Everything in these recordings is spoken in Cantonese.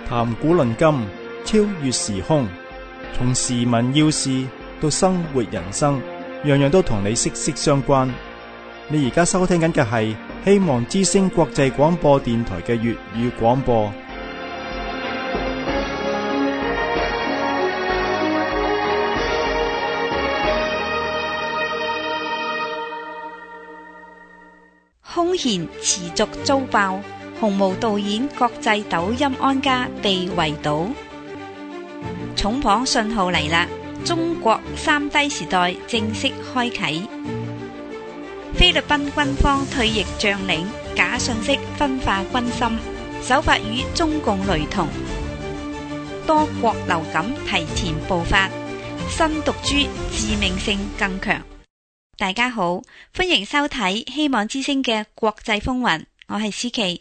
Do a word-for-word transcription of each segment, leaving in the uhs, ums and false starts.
談古論今，超越時空，從時聞要事到生活人生，樣樣都同你息息相關。你而家收聽緊嘅係希望之聲國際廣播電台嘅粵語廣播。 空弦持續遭爆，紅毛導演國際抖音安家被圍堵。重磅信號嚟啦！中國三低時代正式開啟。菲律賓軍方退役將領假信息分化軍心，手法與中共雷同。多國流感提前爆發，新毒株致命性更強。大家好，歡迎收睇希望之聲嘅國際風雲，我係思琪。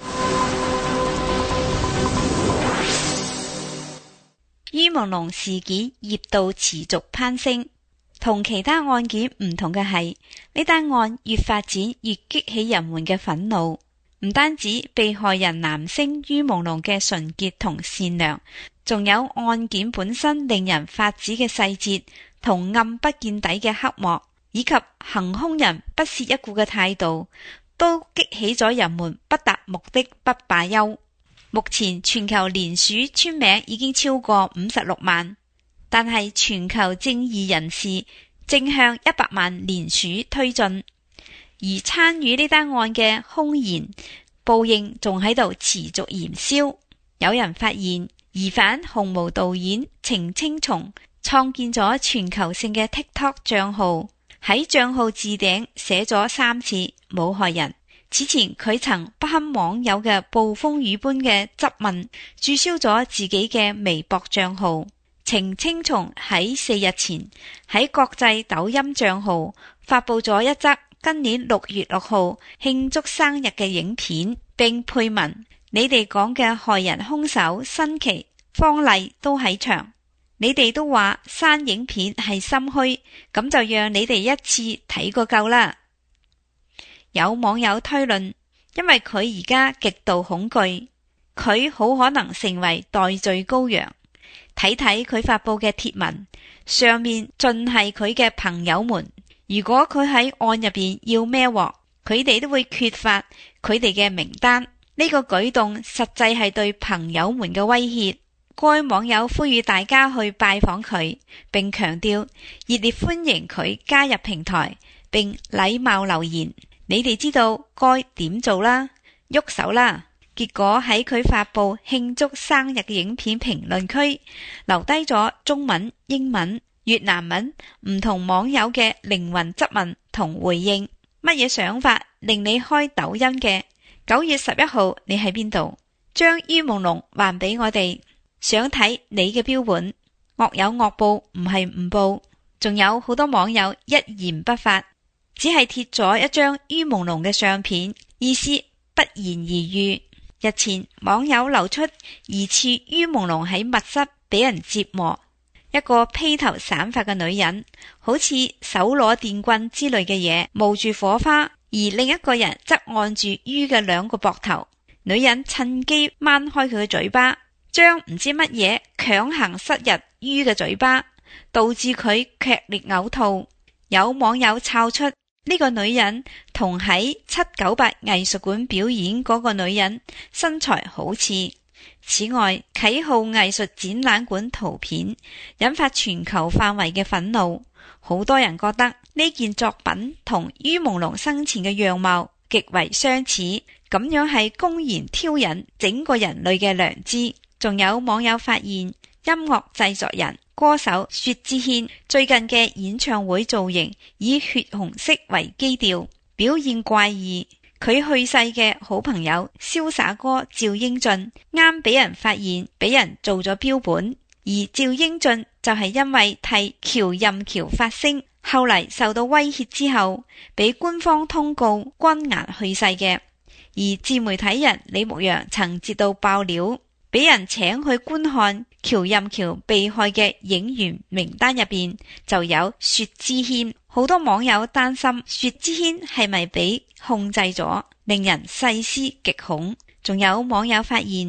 於朦朧事件熱度持續攀升，同其他案件唔同嘅係，呢單案越發展越激起人們嘅憤怒。唔單止被害人男星於朦朧嘅純潔同善良，仲有案件本身令人髮指嘅細節同暗不見底嘅黑幕，以及行兇人不屑一顧嘅態度，都激起咗人們不達目的不罷休。目前全球連署簽名已經超過五十六萬，但係全球正義人士正向一百萬連署推進，而參與呢單案嘅兇嫌報應仲喺度持續燃燒。有人發現疑犯紅毛導演程青松創建咗全球性嘅 TikTok 賬號，喺賬號置頂寫咗三次冇害人。此前佢曾不堪網友嘅暴風雨般嘅質問，註銷咗自己嘅微博賬號。程青松喺四日前喺國際抖音賬號發佈咗一則今年六月六號慶祝生日嘅影片，並配文：你哋講嘅害人兇手新奇方麗都喺場，你哋都話刪影片係心虛，咁就讓你哋一次睇個夠啦。有網友推論，因為佢而家極度恐懼，佢好可能成為代罪羔羊。睇睇佢發佈嘅貼文，上面盡係佢嘅朋友們。如果佢喺案入邊要孭鑊，佢哋都會缺乏佢哋嘅名單。呢個舉動實際係對朋友們嘅威脅。該網友呼籲大家去拜訪佢，並強調熱烈歡迎佢加入平台，並禮貌留言。你哋知道該點做啦，喐手啦。結果喺佢發佈慶祝生日嘅影片評論區，留低咗中文、英文、越南文唔同網友嘅靈魂質問同回應。乜嘢想法令你開抖音嘅？九月十一號你喺邊度？將於朦朧還俾我哋，想睇你嘅標本。惡有惡報，唔係唔報。仲有好多網友一言不發，只係貼咗一張於朦朧嘅相片，意思不言而喻。日前網友流出疑似於朦朧喺密室俾人折磨，一個披頭散髮嘅女人好似手攞電棍之類嘅嘢冒住火花，而另一個人則按住於嘅兩個膊頭。女人趁機掹開佢嘅嘴巴，將唔知乜嘢強行塞入於嘅嘴巴，導致佢劇烈嘔吐。有網友抄出呢個女人同喺七九八藝術館表演嗰個女人身材好似。此外，啟浩藝術展覽館圖片引發全球範圍嘅憤怒，好多人覺得呢件作品同於朦朧生前嘅樣貌極為相似，咁樣係公然挑釁整個人類嘅良知。仲有網友發現音樂製作人歌手薛之謙最近嘅演唱會造型以血紅色為基調，表現怪異。佢去世嘅好朋友瀟灑哥趙英俊啱俾人發現俾人做咗標本，而趙英俊就係因為替喬任喬發聲，後嚟受到威脅之後俾官方通告關押去世嘅。而自媒體人李牧陽曾接到爆料，俾人請去觀看喬任喬被害嘅影員名單入邊就有薛之謙。好多網友擔心薛之謙係咪俾控制咗，令人細思極恐。仲有網友發現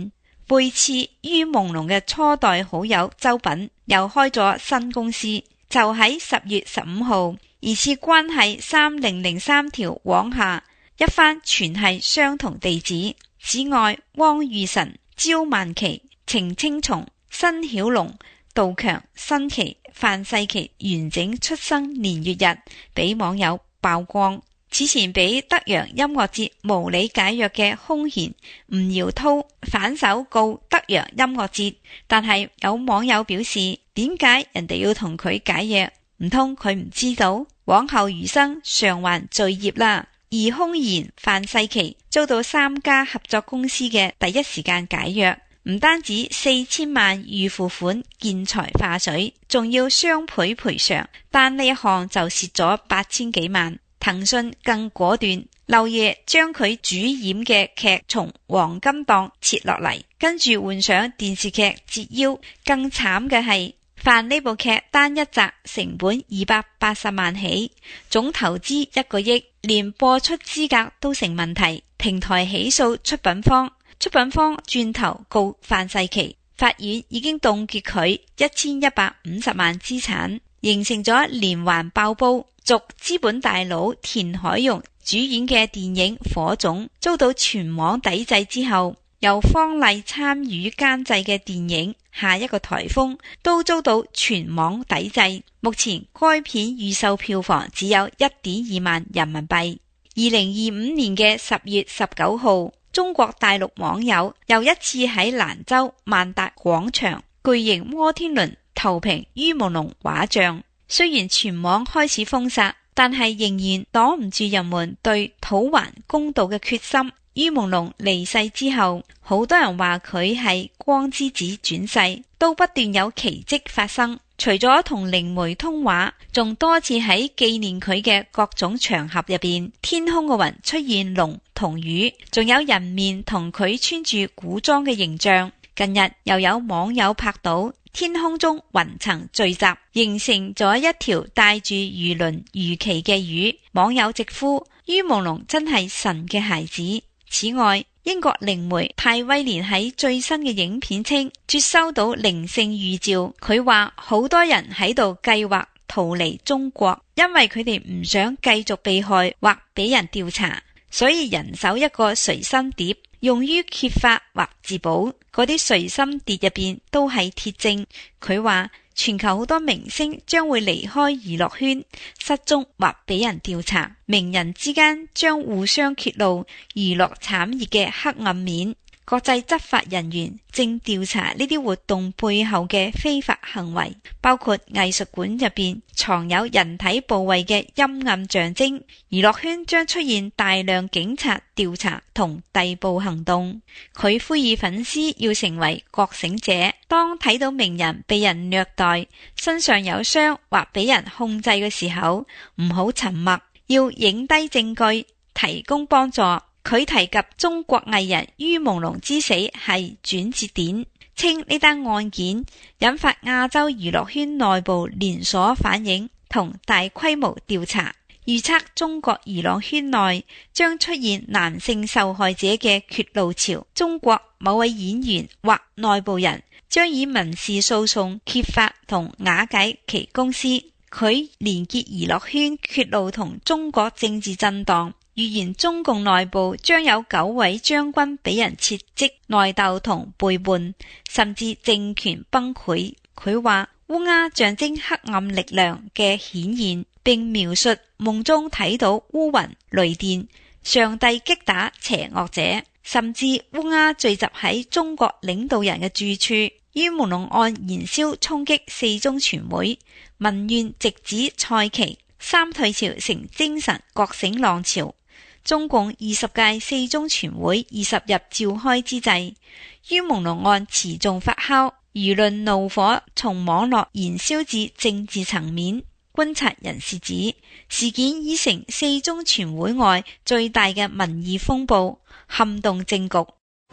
背刺于朦朧嘅初代好友周品又開咗新公司，就喺十月十五號，疑似關係三零零三條往下一番全係相同地址。此外，汪裕臣、焦萬琪、程青松、辛曉龍、杜強、新奇、范世琪完整出生年月日俾網友曝光。此前俾德陽音樂節無理解約嘅空弦吳耀濤反手告德陽音樂節，但係有網友表示，點解人哋要同佢解約？唔通佢唔知道？往後餘生償還罪孽啦。而空弦、范世琪遭到三家合作公司嘅第一時間解約，唔單止四千萬預付款見財化水，仲要雙倍賠償，單呢一項就蝕咗八千幾萬。騰訊更果斷，漏夜將佢主演嘅劇從黃金檔切落嚟，跟住換上電視劇折腰。更慘嘅係，范呢部劇單一集成本二百八十萬起，總投資一個億，連播出資格都成問題。平台起訴出品方，出品方轉頭告范世琪，法院已經凍結佢一千一百五十萬資產，形成咗連環爆煲。續資本大佬田海蓉主演嘅電影《火種》遭到全網抵制之後，由方麗參與監製嘅電影《下一個颱風》都遭到全網抵制。目前該片預售票房只有一點二萬人民幣。二零二五年嘅十月十九號，中國大陸網友又一次喺蘭州萬達廣場巨型摩天輪投屏于朦朧畫像。雖然全網開始封殺，但係仍然擋唔住人們對討還公道嘅決心。于朦朧離世之後，好多人話佢係光之子轉世，都不斷有奇蹟發生。除咗同靈媒通話，仲多次喺紀念佢嘅各種場合入邊，天空嘅雲出現龍同魚，仲有人面同佢穿住古裝嘅形象。近日又有網友拍到天空中雲層聚集，形成咗一條帶住魚鱗魚鰭嘅魚。網友直呼于朦朧真係神嘅孩子。此外，英國靈媒泰威廉喺最新嘅影片稱接收到靈性預兆，佢話好多人喺度計劃逃離中國，因為佢哋唔想繼續被害或俾人調查，所以人手一個隨身碟，用於揭發或自保。嗰啲隨身碟入邊都係鐵證。佢話全球好多明星將會離開娛樂圈，失蹤或俾人調查，名人之間將互相揭露娛樂產業嘅黑暗面。國際執法人員正調查呢啲活動背後嘅非法行為，包括藝術館入邊藏有人體部位嘅陰暗象徵。娛樂圈將出現大量警察調查同逮捕行動。佢呼籲粉絲要成為覺醒者，當睇到名人被人虐待、身上有傷或俾人控制嘅時候，唔好沉默，要影低證據，提供幫助。佢提及中國藝人于朦朧之死係轉折點，稱呢單案件引發亞洲娛樂圈內部連鎖反應同大規模調查，預測中國娛樂圈內將出現男性受害者嘅揭露潮。中國某位演員或內部人將以民事訴訟揭發同瓦解其公司。佢連結娛樂圈揭露同中國政治震盪，預言中共內部將有九位將軍俾人撤職、內鬥同背叛，甚至政權崩潰。佢話烏鴉象徵黑暗力量嘅顯現，並描述夢中睇到烏雲、雷電，上帝擊打邪惡者，甚至烏鴉聚集喺中國領導人嘅住處。于朦朧案燃燒衝擊四中全會，民怨直指蔡奇，三退潮成精神覺醒浪潮。中共二十屆四中全會二十日召開之際，于朦朧案持續發酵，輿論怒火從網絡燃燒至政治層面。觀察人士指，事件已成四中全會外最大嘅民意風暴，撼動政局。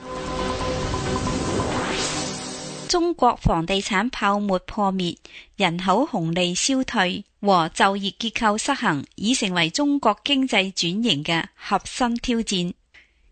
中國房地產泡沫破滅，人口紅利消退和就業結構失衡已成為中國經濟轉型嘅核心挑戰。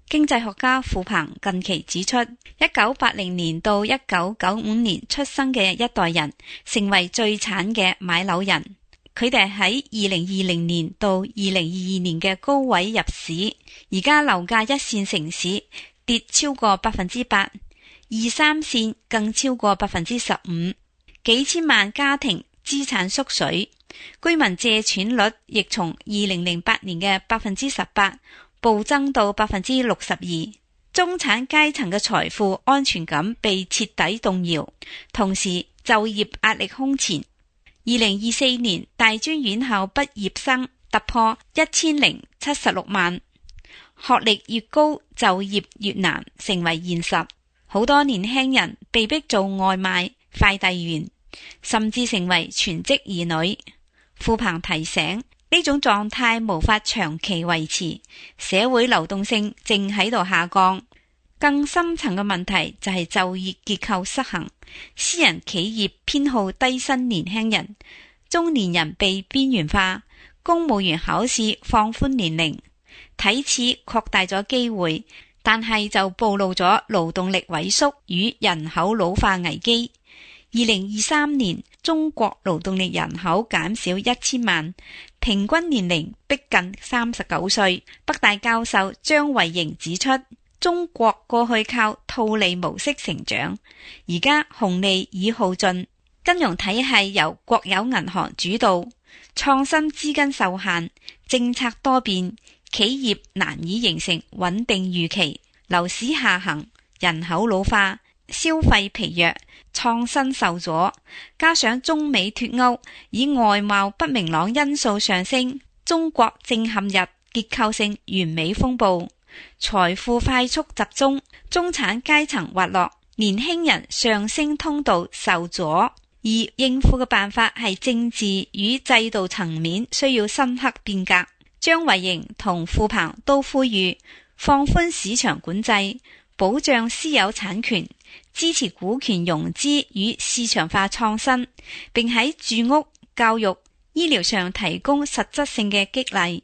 經濟學家傅鵬近期指出，一九八零年到一九九五年出生嘅一代人成為最慘嘅買樓人。佢哋喺二零二零年到二零二二年嘅高位入市，而家樓價一線城市跌超過百分之八，二三線更超過百分之十五，幾千萬家庭資產縮水，居民借錢率亦從二零零八年嘅百分之十八暴增到百分之六十二，中產階層嘅財富安全感被徹底動搖，同時就業壓力空前。二零二四年大專院校畢業生突破一千零七十六萬，學歷越高就業越難成為現實，好多年輕人被逼做外賣、快遞員，甚至成為全職兒女。傅鵬提醒，呢種狀態無法長期維持，社會流動性正喺度下降。更深層嘅問題就係就業結構失衡，私人企業偏好低薪年輕人，中年人被邊緣化，公務員考試放寬年齡，睇似擴大咗機會，但係就暴露咗勞動力萎縮與人口老化危機。二零二三年中國勞動力人口減少一千萬，平均年齡逼近三十九歲。北大教授張維迎指出，中國過去靠套利模式成長，而家紅利已耗盡，金融體系由國有銀行主導，創新資金受限，政策多變，企業難以形成穩定預期，樓市下行，人口老化，消費疲弱，創新受阻，加上中美脫鈎，以外貿不明朗因素上升，中國正陷入結構性完美風暴。財富快速集中，中產階層滑落，年輕人上升通道受阻，而應付嘅辦法係政治與制度層面需要深刻變革。張維迎同傅鵬都呼籲放寬市場管制，保障私有產權，支持股權融資與市場化創新，並喺住屋、教育、醫療上提供實質性嘅激勵。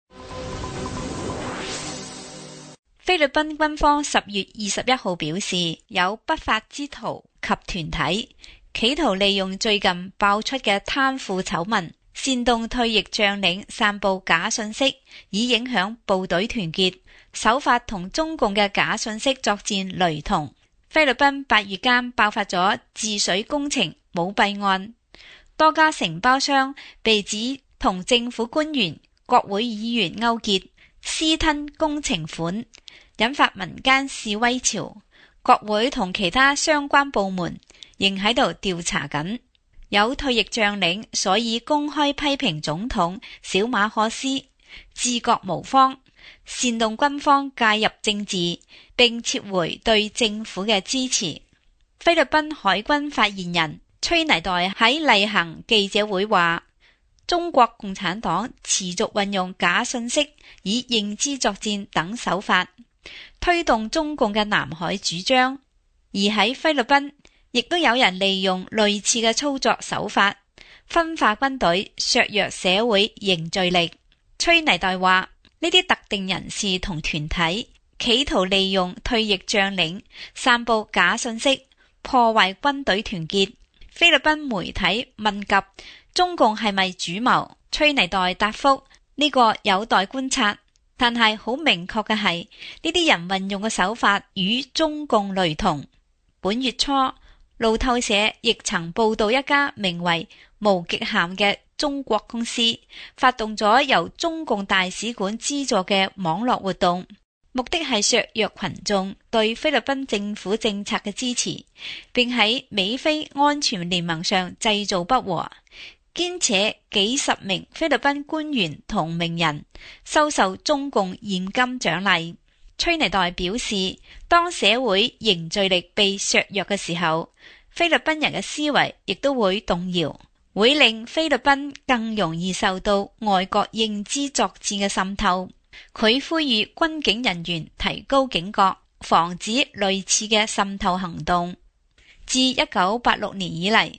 菲律賓軍方十月二十一號表示，有不法之徒及團體企圖利用最近爆出嘅貪腐醜聞，煽動退役將領散布假信息，以影響部隊團結，手法同中共嘅假信息作戰雷同。菲律賓八月間爆發咗治水工程舞弊案，多家承包商被指同政府官員、國會議員勾結，私吞工程款，引發民間示威潮。國會同其他相關部門仍喺度調查緊。有退役將領所以公開批評總統小馬可斯，自覺無方，煽動軍方介入政治，並撤回對政府嘅支持。菲律賓海軍發言人崔尼代喺例行記者會話，中國共產黨持續運用假信息以認知作戰等手法，推動中共嘅南海主張，而喺菲律賓亦都有人利用類似嘅操作手法，分化軍隊，削弱社會凝聚力。崔尼代話，呢啲特定人士同團體企圖利用退役將領散布假信息，破壞軍隊團結。菲律賓媒體問及中共係咪主謀，崔尼代答覆，呢個有待觀察，但係好明確嘅係呢啲人運用嘅手法與中共雷同。本月初，路透社亦曾報道一家名為無極限嘅中國公司發動咗由中共大使館資助嘅網絡活動，目的係削弱群眾對菲律賓政府政策嘅支持，並喺美菲安全聯盟上製造不和，兼且幾十名菲律賓官員同名人收受中共現金獎勵。崔尼代表示，當社會凝聚力被削弱嘅時候，菲律賓人嘅思維亦都會動搖，會令菲律賓更容易受到外國認知作戰嘅滲透。佢呼籲軍警人員提高警覺，防止類似嘅滲透行動。自一九八六年以嚟，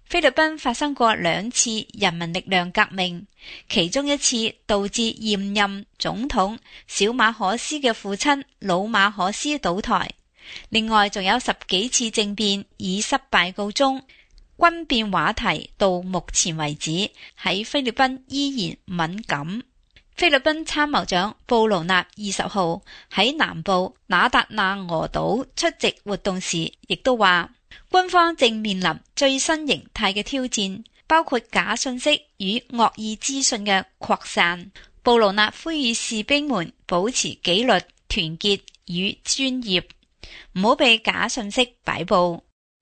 菲律賓發生過兩次人民力量革命，其中一次導致現任總統小馬可斯嘅父親老馬可斯倒台，另外仲有十幾次政變以失敗告終。軍變話題到目前為止喺菲律賓依然敏感。菲律賓參謀長布勞納二十號喺南部那達納俄島出席活動時，亦都話軍方正面臨最新形態嘅挑戰，包括假信息與惡意資訊嘅擴散。布勞納呼籲士兵們保持紀律、團結與專業，唔好被假信息擺布。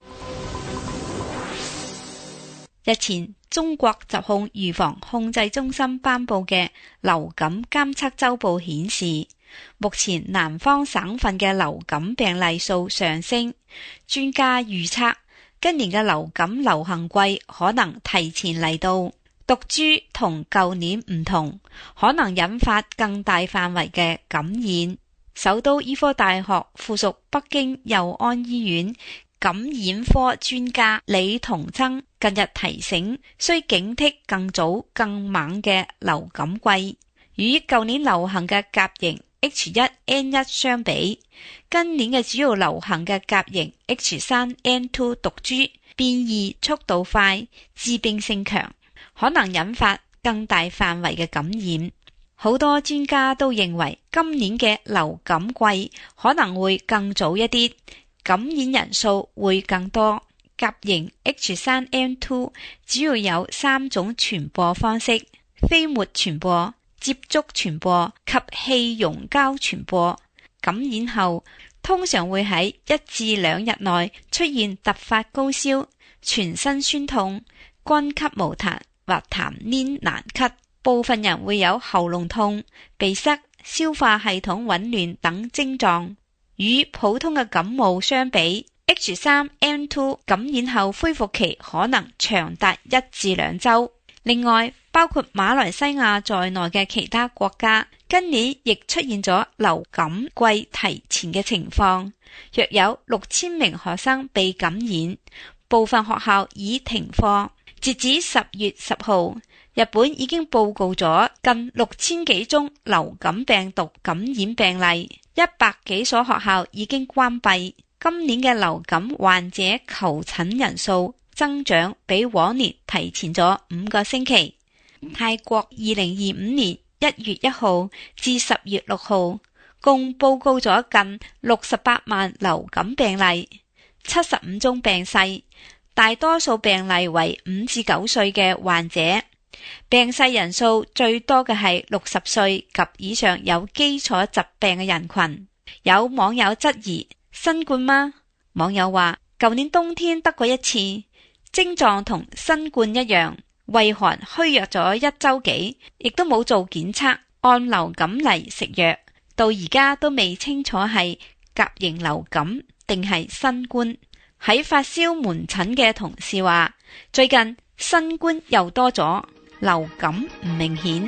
日前，中國疾控預防控制中心頒布嘅流感監測週報顯示，目前南方省份嘅流感病例數上升。專家預測，今年嘅流感流行季可能提前嚟到。毒株同舊年唔同，可能引發更大範圍嘅感染。首都醫科大學附屬北京佑安醫院感染科專家李同增近日提醒，需警惕更早更猛嘅流感季。與舊年流行嘅甲型 H 一 N 一 相比，今年嘅主要流行嘅甲型 H 三 N 二 毒株變異速度快，致病性強，可能引發更大範圍嘅感染。好多專家都認為今年嘅流感季可能會更早一啲，感染人數會更多。甲型 H 三 N 二 主要有三種傳播方式：飛沫傳播、接觸傳播及氣溶膠傳播。感染後通常會喺一至兩日內出現突發高燒、全身酸痛、乾咳無痰或痰黏難咳。部分人會有喉嚨痛、鼻塞、消化系統紊亂等症狀。與普通嘅感冒相比，H 三 N 二 感染後恢復期可能長達一至兩周。另外，包括馬來西亞在內嘅其他國家，今年亦出現咗流感季提前嘅情況，約有六千名學生被感染，部分學校已停課。截止十月十號，日本已經報告咗近六千幾宗流感病毒感染病例，一百幾所學校已經關閉。今年嘅流感患者求診人數增長比往年提前咗五個星期。泰國二零二五年一月一號至十月六號，共報告咗近六十八萬流感病例，七十五宗病逝，大多數病例為五至九歲嘅患者。病逝人數最多嘅係六十歲及以上有基礎疾病嘅人群。有網友質疑：新冠嗎？網友話：舊年冬天得過一次，症狀同新冠一樣，畏寒虛弱咗一周幾，亦都冇做檢測，按流感嚟食藥，到而家都未清楚係甲型流感定係新冠。喺發燒門診嘅同事話：最近新冠又多咗，流感唔明顯。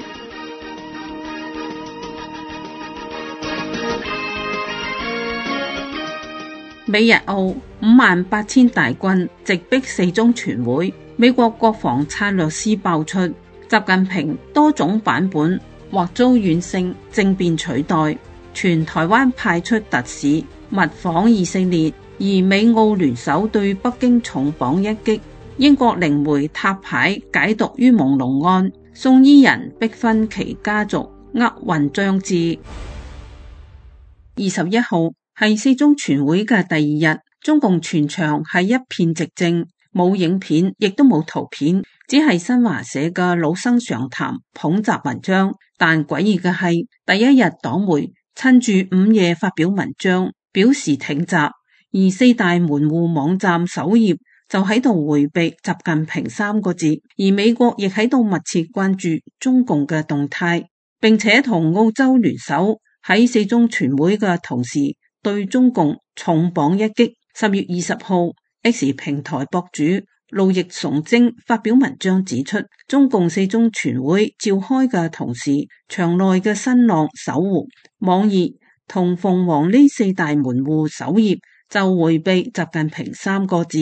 美日澳五萬八千大軍直逼四中全會，美國國防策略師爆出，習近平多種版本或遭軟性政變取代，全台灣派出特使密訪以色列，而美澳聯手對北京重磅一擊。英國靈媒塔牌解讀於朦朧案，宋伊人逼婚其家族，厄運將至。二十一號係四中全會嘅第二日，中共全場係一片寂靜，冇影片，亦都冇圖片，只係新華社嘅老生常談捧習文章。但詭異嘅係，第一日黨媒趁住午夜發表文章，表示挺習，而四大門戶網站首頁就喺度回避習近平三個字，而美國亦喺度密切關注中共嘅動態，並且同澳洲聯手喺四中全會嘅同時對中共重磅一擊。十月二十號 X 平台博主路易崇禎發表文章指出，中共四中全會召開嘅同時，場內嘅新浪、搜狐、網易同鳳凰呢四大門戶首頁就回避習近平三個字，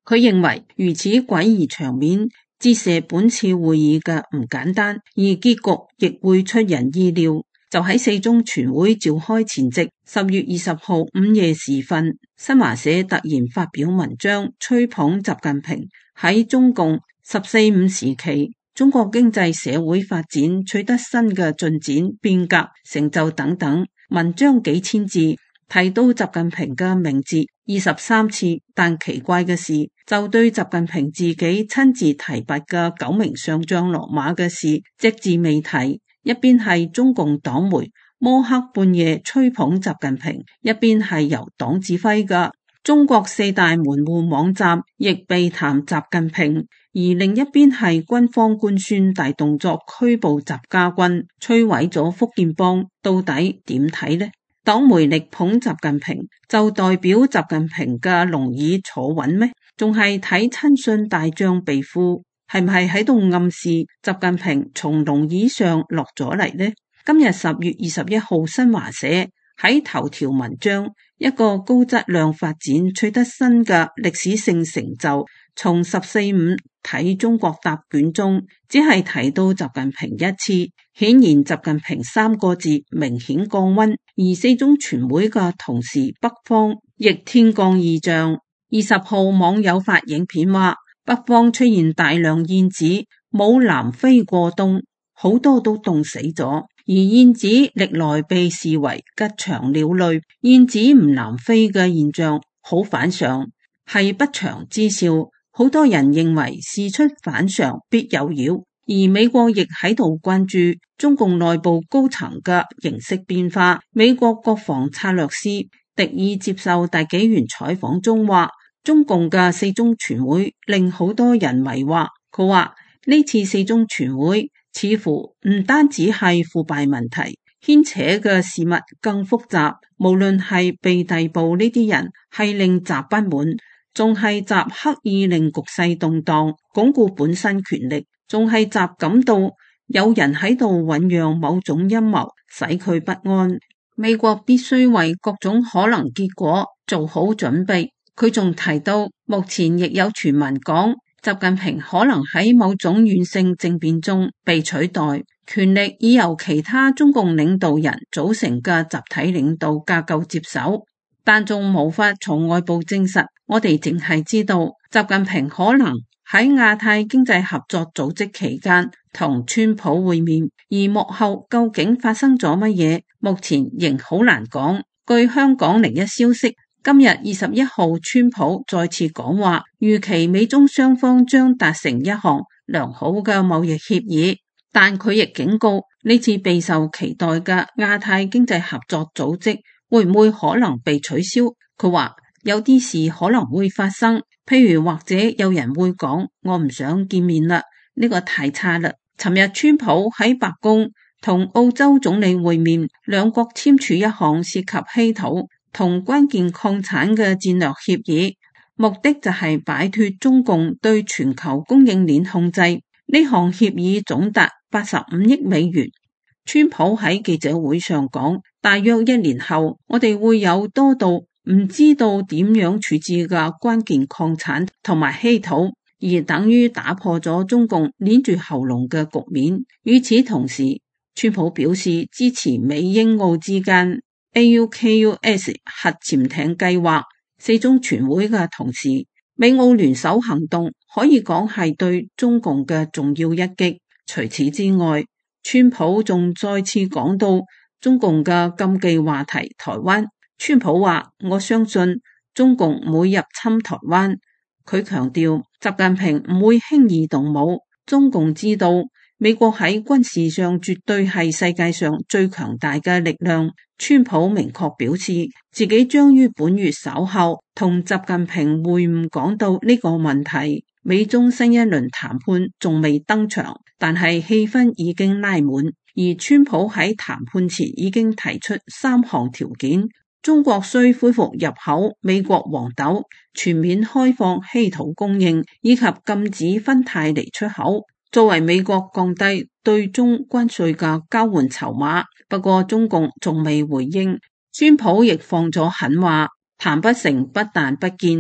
佢認為如此詭異場面折射本次會議嘅唔簡單，而結局亦會出人意料。就喺四中全會召開前夕，十月二十號午夜時分，新華社突然發表文章吹捧習近平喺中共十四五時期中國經濟社會發展取得新嘅進展、變革、成就等等。文章幾千字，提到習近平嘅名字二十三次，但奇怪嘅是，就對習近平自己親自提拔嘅九名上將落馬嘅事隻字未提。一邊係中共黨媒摸黑半夜吹捧習近平，一邊係由黨指揮嘅中國四大門戶網站亦被談習近平，而另一邊係軍方官宣大動作拘捕習家軍，摧毀咗福建幫，到底點睇呢？黨媒力捧習近平，就代表習近平嘅龍椅坐穩咩？仲係睇親信大將被俘？係唔係喺度暗示習近平從龍椅上落咗嚟呢？今日十月二十一號，新華社喺頭條文章，一個高質量發展取得新嘅歷史性成就，從十四五睇中國答卷中，只係提到習近平一次，顯然習近平三個字明顯降溫，而四中全會嘅同時，北方亦天降異象。二十號網友發影片話，北方出現大量燕子，冇南飛過冬，好多都凍死咗。而燕子歷來被視為吉祥鳥類，燕子唔南飛嘅現象好反常，係不祥之兆。好多人認為事出反常必有妖，而美國亦喺度關注中共內部高層嘅形式變化。美國國防策略師迪爾接受大紀元採訪中話，中共嘅四中全會令好多人迷惑。佢話呢次四中全會似乎唔單止係腐敗問題，牽扯嘅事物更複雜。無論係被逮捕呢啲人係令習不滿，仲係習刻意令局勢動盪，鞏固本身權力，仲係習感到有人喺度醞釀某種陰謀，使佢不安。美國必須為各種可能結果做好準備。佢仲提到，目前亦有傳聞講習近平可能喺某種軟性政變中被取代，權力已由其他中共領導人組成嘅集體領導架構接手，但仲無法從外部證實。我哋淨係知道習近平可能喺亞太經濟合作組織期間同川普會面，而幕後究竟發生咗乜嘢，目前仍好難講。據香港零一消息，今日二十一號，川普再次講話，預期美中雙方將達成一項良好嘅貿易協議，但佢亦警告呢次備受期待嘅亞太經濟合作組織會唔會可能被取消。佢話有啲事可能會發生，譬如或者有人會講，我唔想見面啦，呢個太差啦。尋日川普喺白宮同澳洲總理會面，兩國簽署一項涉及稀土同關鍵礦產嘅戰略協議，目的就係擺脫中共對全球供應鏈控制。呢項協議總達八十五億美元。川普喺記者會上講，大約一年後，我哋會有多到唔知道點樣處置嘅關鍵礦產同埋稀土，而等於打破咗中共捏住喉嚨嘅局面。與此同時，川普表示支持美英澳之間A U K U S 核潛艇計劃。四中全會嘅同時，美澳聯手行動可以講係對中共嘅重要一擊。除此之外，川普仲再次講到中共嘅禁忌話題台灣。川普話，我相信中共唔會入侵台灣。佢強調習近平唔會輕易動武。中共知道美國喺軍事上絕對係世界上最強大嘅力量。川普明確表示自己將於本月稍後同習近平會晤，講到呢個問題。美中新一輪談判仲未登場，但係氣氛已經拉滿。而川普喺談判前已經提出三項條件：中國需恢復入口美國黃豆，全面開放稀土供應，以及禁止芬太尼出口，作為美國降低對中關稅嘅交換籌碼。不過中共仲未回應。川普亦放咗狠話，談不成不但不見，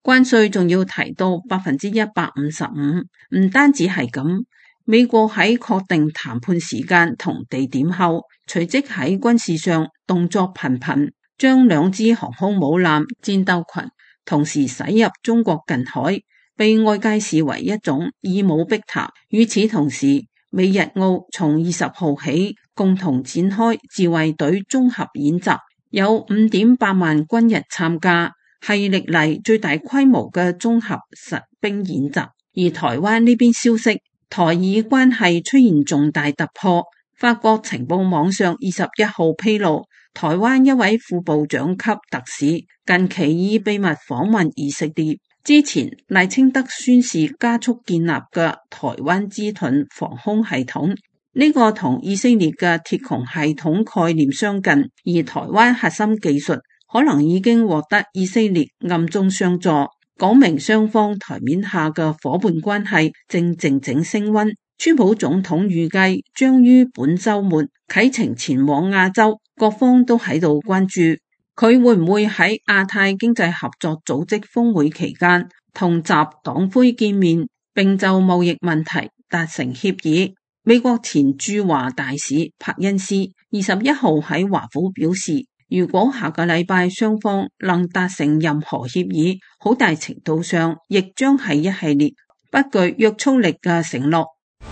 關稅仲要提到百分之一百五十五。唔單止係咁，美國喺確定談判時間同地點後，隨即喺軍事上動作頻頻，將兩支航空母艦戰鬥群同時駛入中國近海，被外界視為一種以武逼談。與此同時，美日澳從二十號起共同展開自衛隊綜合演習，有五點八萬軍人參加，係歷嚟最大規模嘅綜合實兵演習。而台灣呢邊消息，台以關係出現重大突破。法國情報網上二十一號披露，台灣一位副部長級特使近期已秘密訪問以色列。之前賴清德宣示加速建立嘅台灣之盾防空系統，呢、這個同以色列嘅鐵穹系統概念相近，而台灣核心技術可能已經獲得以色列暗中相助，講明雙方台面下嘅夥伴關係正靜靜升溫。川普總統預計將於本週末啟程前往亞洲，各方都喺度關注佢會唔會喺亞太經濟合作組織峰會期間同習黨魁見面，並就貿易問題達成協議。美國前駐華大使柏恩斯二十一號喺華府表示，如果下個禮拜雙方能達成任何協議，好大程度上亦將係一系列不具約束力嘅承諾。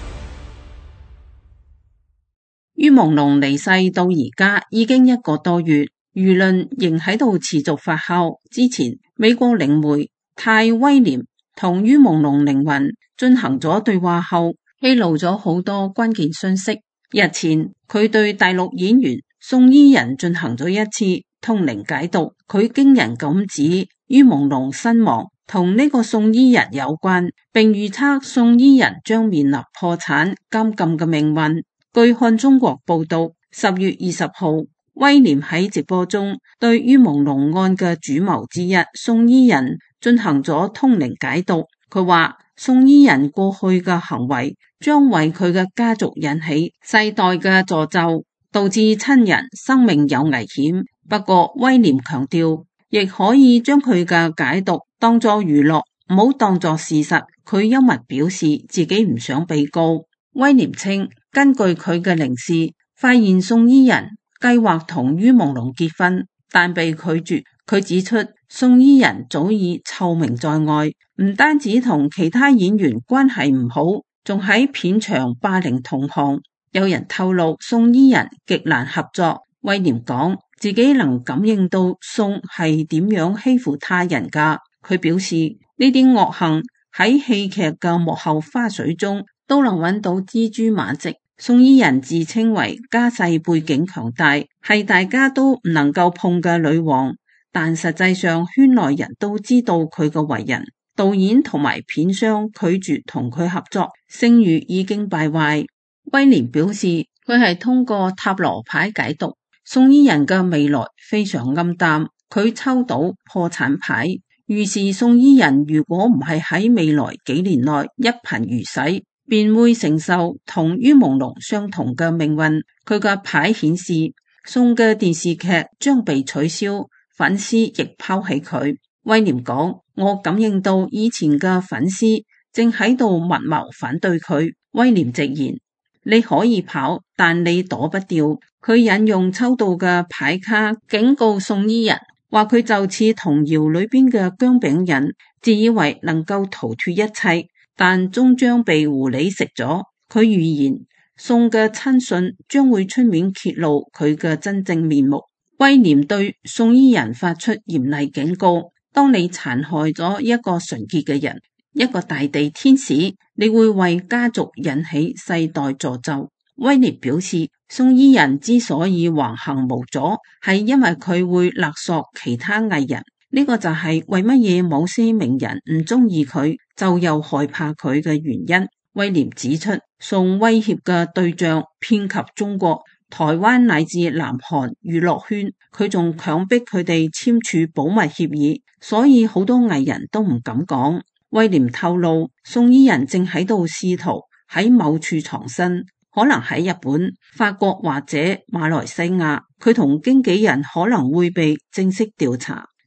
于朦朧離世到而家已經一個多月，輿論仍喺度持續發酵。之前美國靈媒泰威廉同于朦朧靈魂進行咗對話後，披露咗好多關鍵信息。日前佢對大陸演員宋伊人進行咗一次通靈解讀，佢驚人咁指于朦朧身亡同呢個宋伊人有關，並預測宋伊人將面臨破產監禁嘅命運。據看中國報道，十月二十號，威廉喺直播中對于朦朧案嘅主謀之一宋伊人進行咗通靈解讀。佢話宋伊人過去嘅行為將為佢嘅家族引起世代嘅詛咒，導致親人生命有危險。不過威廉強調，亦可以將佢嘅解讀當作娛樂，唔好當作事實。佢幽默表示自己唔想被告。威廉稱，根據佢嘅靈視，發現宋伊人計劃同于朦朧結婚，但被拒絕。佢指出，宋伊人早已臭名在外，唔單止同其他演員關係唔好，仲喺片場霸凌同行。有人透露宋伊人極難合作。威廉講自己能感應到宋係點樣欺負他人㗎。佢表示呢啲惡行喺戲劇嘅幕後花絮中都能揾到蜘蛛馬跡。宋伊人自稱為家世背景強大，係大家都唔能夠碰嘅女王，但實際上圈內人都知道佢嘅為人。導演同埋片商拒絕同佢合作，聲譽已經敗壞。威廉表示佢係通過塔羅牌解讀宋伊人嘅未來非常暗淡，佢抽到破產牌，預示宋伊人如果唔係喺未來幾年內一貧如洗，便會承受同于朦朧相同嘅命運。佢嘅牌顯示宋嘅電視劇將被取消，粉絲亦拋棄佢。威廉講，我感應到以前嘅粉絲正喺度密謀反對佢。威廉直言，你可以跑，但你躲不掉。佢引用抽到嘅牌卡警告宋伊人，話佢就似童謠裏邊嘅薑餅人，自以為能夠逃脫一切，但終將被狐狸食咗。佢預言宋嘅親信將會出面揭露佢嘅真正面目。威廉對宋伊人發出嚴厲警告，當你殘害咗一個純潔嘅人，一個大地天使，你會為家族引起世代詛咒。威廉表示，宋伊人之所以橫行無阻，係因為佢會勒索其他藝人。呢個就係為乜嘢某些名人唔中意佢，就又害怕佢嘅原因。威廉指出，宋威脅嘅對象遍及中國、台灣乃至南韓娛樂圈，佢仲強迫佢哋簽署保密協議，所以好多藝人都唔敢講。威廉透露，宋伊人正喺度試圖喺某處藏身，可能喺日本、法國或者馬來西亞。佢同經紀人可能會被正式調查。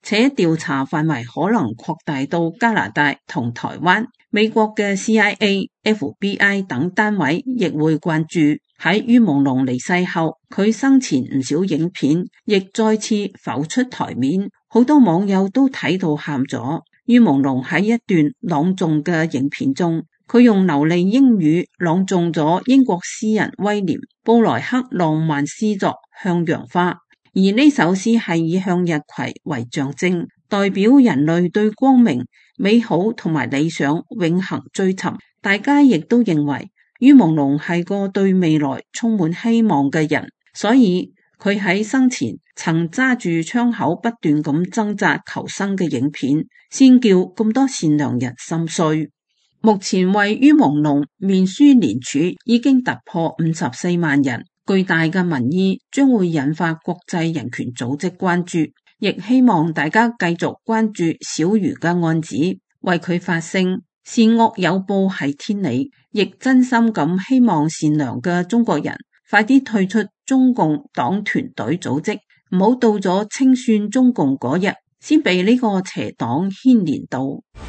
且調查範圍可能擴大到加拿大同台灣。美國嘅 C I A、F B I 等單位亦會關注。喺于朦朧離世後，佢生前唔少影片亦再次浮出台面，好多網友都睇到喊咗。于朦朧喺一段朗誦嘅影片中，佢用流利英語朗誦咗英國詩人威廉布萊克浪漫詩作《向陽花》，而呢首詩係以向日葵為象徵，代表人類對光明、美好同埋理想永恆追尋。大家亦都認為于朦朧係個對未來充滿希望嘅人，所以佢喺生前曾揸住槍口不斷咁掙扎求生嘅影片，先叫咁多善良人心碎。目前為于朦朧面書連署已經突破五十四萬人，巨大嘅民意將會引發國際人權組織關注，亦希望大家繼續關注小瑜嘅案子，為佢發聲。善惡有報係天理，亦真心咁希望善良嘅中國人快啲退出中共黨團隊組織，唔好到咗清算中共嗰日先被呢個邪黨牽連到。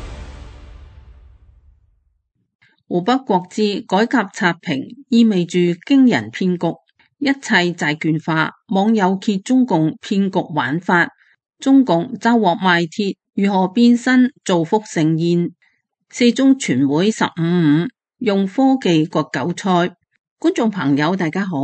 湖北國資改革刷屏意味住驚人騙局，一切債券化，網友揭中共騙局玩法，中共抓獲賣鐵，如何變身造福盛宴。四中全會十五五用科技割韭菜。觀眾朋友大家好，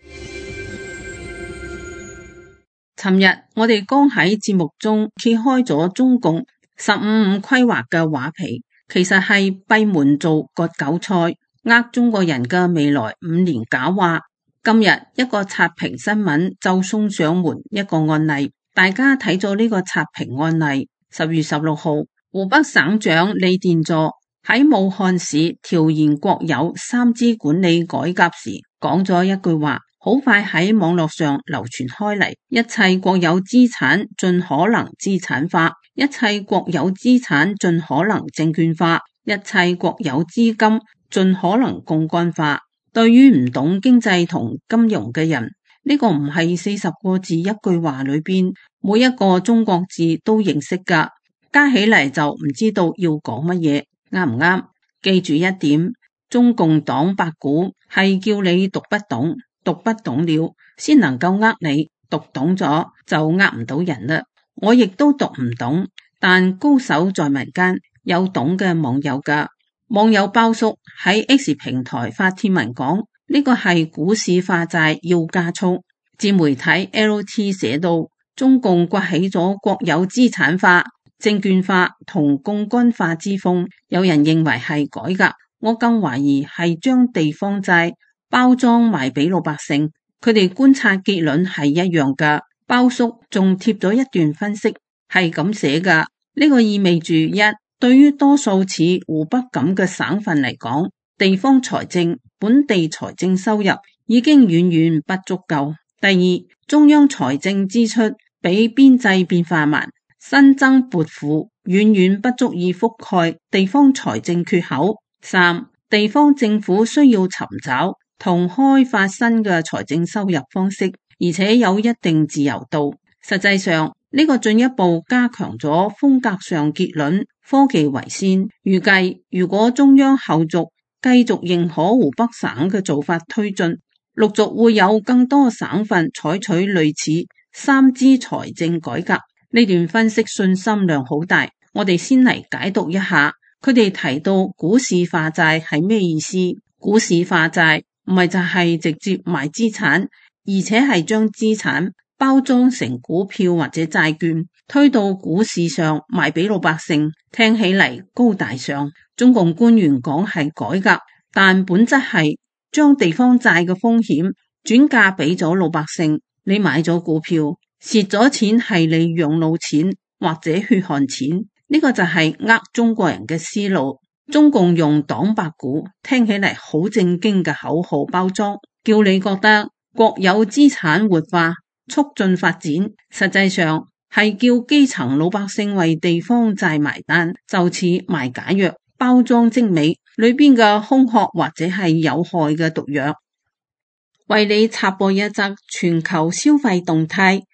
尋日我哋剛喺節目中揭開咗中共十五五規劃嘅畫皮，其實係閉門做割韭菜，呃中國人嘅未來五年假話。今日一個刷屏新聞就送上門一個案例，大家睇咗呢個刷屏案例。十月十六號，湖北省長李殿座喺武漢市調研國有三資管理改革時講咗一句話，好快喺網絡上流傳開嚟：一切國有資產盡可能資產化，一切國有資產盡可能證券化，一切國有資金盡可能槓桿化。對於唔懂經濟同金融嘅人，呢個唔係四十個字一句話裏邊每一個中國字都認識噶，加起嚟就唔知道要講乜嘢，啱唔啱？記住一點，中共黨八股係叫你讀不懂，讀不懂了先能夠呃你，讀懂咗就呃唔到人啦。我亦都讀唔懂，但高手在民間，有懂嘅網友噶。網友包叔喺 X 平台發帖文講，呢個係股市化債要加速。自媒體 L T 寫到，中共刮起咗國有資產化、證券化同槓桿化之風，有人認為係改革，我更懷疑係將地方債包裝賣俾老百姓。佢哋觀察結論係一樣噶。包叔仲貼咗一段分析，係咁寫噶。呢個意味住一，對於多數似湖北咁嘅省份嚟講，地方財政、本地財政收入已經遠遠不足夠。第二，中央財政支出比邊際變化慢，新增撥付遠遠不足以覆蓋地方財政缺口。三，地方政府需要尋找同開發新嘅財政收入方式，而且有一定自由度。實際上，呢個進一步加強咗風格上結論，科技為先。預計如果中央後續繼續認可湖北省嘅做法推進，陸續會有更多省份採取類似三資財政改革。呢段分析信心量好大，我哋先嚟解讀一下。佢哋提到股市化債係咩意思？股市化債唔係就係直接賣資產，而且係將資產包裝成股票或者債券，推到股市上賣俾老百姓。聽起嚟高大上，中共官員講係改革，但本質係將地方債嘅風險轉嫁俾咗老百姓。你買咗股票，蝕咗錢係你養老錢或者血汗錢，呢個就係呃中國人嘅思路。中共用黨八股聽起嚟好正經嘅口號包裝，叫你覺得國有資產活化促進發展，實際上係叫基層老百姓為地方債埋單，就似賣假藥，包裝精美，裏邊嘅空殼或者係有害嘅毒藥。為你插播一則全球消費動態，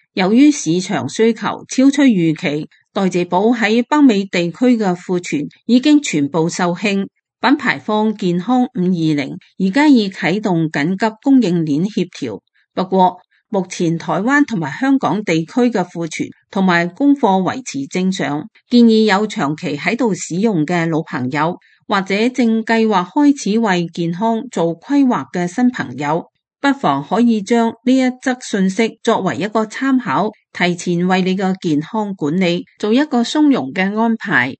由於市場需求超出預期，代謝寶喺北美地區嘅庫存已經全部售罄。品牌方健康五二零而家已啟動緊急供應鏈協調，不過目前台灣同埋香港地區嘅庫存同埋供貨維持正常，建議有長期喺度使用嘅老朋友，或者正計劃開始為健康做規劃嘅新朋友，不妨可以將呢一則信息作為一個參考，提前為你嘅健康管理做一個鬆容嘅安排。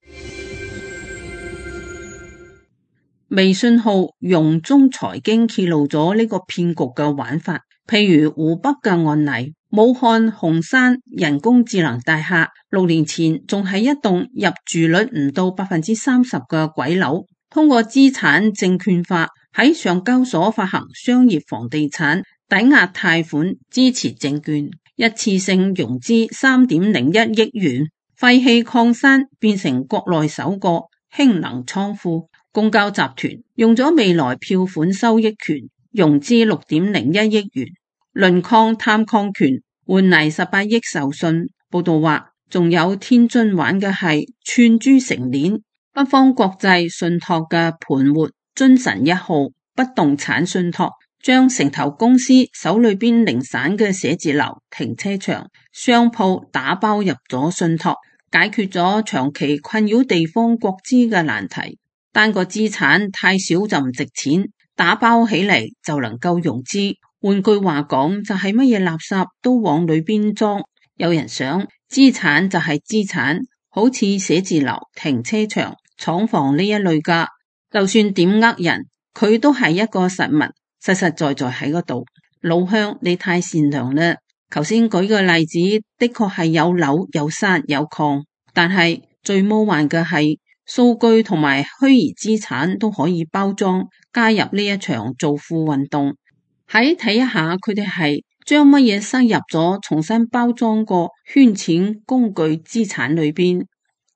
微信號容中財經揭露咗呢個騙局嘅玩法，譬如湖北嘅案例，武漢紅山人工智能大廈六年前仲係一棟入住率唔到百分之三十嘅鬼樓，通過資產證券化喺上交所發行商業房地產抵押貸款支持證券，一次性融資三點零一億元，廢棄礦山變成國內首個氫能倉庫。公交集團用咗未來票款收益權融資六點零一億元，磷礦探礦權換嚟十八億授信。報道話，仲有天津玩嘅係串珠成鏈，北方國際信託嘅盤活津神一號不動產信託，將城投公司手裏邊零散嘅寫字樓、停車場、商鋪打包入咗信託，解決咗長期困擾地方國資嘅難題。單個資產太少就唔值錢，打包起嚟就能夠融資。換句話講，就係乜嘢垃圾都往裏邊裝。有人想資產就係資產，好似寫字樓、停車場、廠房呢一類噶，就算點呃人，佢都係一個實物，實實在在喺嗰度。老鄉，你太善良啦。頭先舉個例子，的確係有樓有山有礦，但係最魔幻嘅係，數據同埋虛擬資產都可以包裝加入呢一場造富運動。喺睇一下佢哋係將乜嘢塞入咗重新包裝過圈錢工具資產裏邊。